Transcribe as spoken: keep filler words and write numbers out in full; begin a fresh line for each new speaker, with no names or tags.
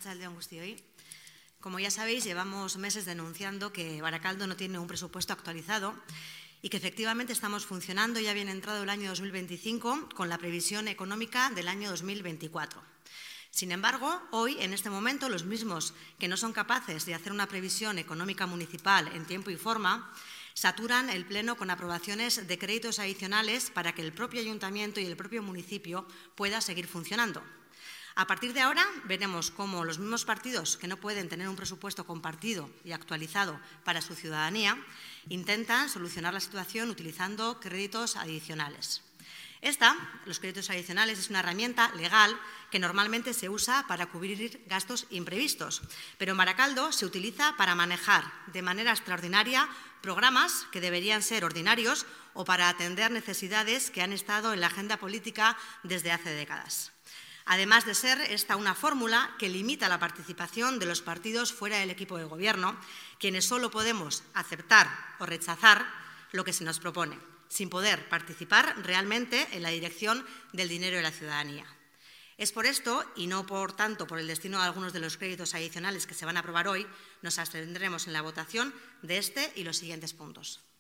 Arratsaldeon guztioi. Como ya sabéis, llevamos meses denunciando que Barakaldo no tiene un presupuesto actualizado y que efectivamente estamos funcionando ya bien entrado el año dos mil veinticinco con la previsión económica del año dos mil veinticuatro. Sin embargo, hoy, en este momento, los mismos que no son capaces de hacer una previsión económica municipal en tiempo y forma, saturan el Pleno con aprobaciones de créditos adicionales para que el propio ayuntamiento y el propio municipio pueda seguir funcionando. A partir de ahora veremos cómo los mismos partidos que no pueden tener un presupuesto compartido y actualizado para su ciudadanía intentan solucionar la situación utilizando créditos adicionales. Esta, los créditos adicionales, es una herramienta legal que normalmente se usa para cubrir gastos imprevistos, pero en Barakaldo se utiliza para manejar de manera extraordinaria programas que deberían ser ordinarios o para atender necesidades que han estado en la agenda política desde hace décadas. Además de ser esta una fórmula que limita la participación de los partidos fuera del equipo de gobierno, quienes solo podemos aceptar o rechazar lo que se nos propone, sin poder participar realmente en la dirección del dinero de la ciudadanía. Es por esto, y no por tanto por el destino de algunos de los créditos adicionales que se van a aprobar hoy, nos abstendremos en la votación de este y los siguientes puntos.